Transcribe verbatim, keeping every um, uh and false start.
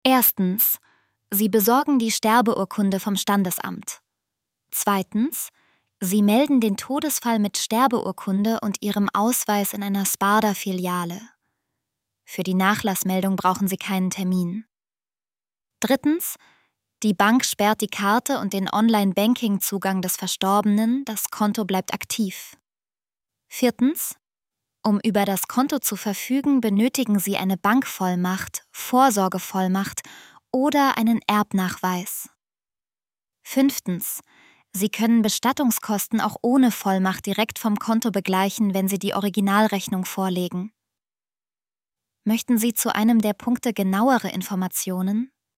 Erstens. Sie besorgen die Sterbeurkunde vom Standesamt. Zweitens. Sie melden den Todesfall mit Sterbeurkunde und Ihrem Ausweis in einer Sparda-Filiale. Für die Nachlassmeldung brauchen Sie keinen Termin. Drittens. Die Bank sperrt die Karte und den Online-Banking-Zugang des Verstorbenen, das Konto bleibt aktiv. Viertens. Um über das Konto zu verfügen, benötigen Sie eine Bankvollmacht, Vorsorgevollmacht oder einen Erbnachweis. Fünftens. Sie können Bestattungskosten auch ohne Vollmacht direkt vom Konto begleichen, wenn Sie die Originalrechnung vorlegen. Möchten Sie zu einem der Punkte genauere Informationen?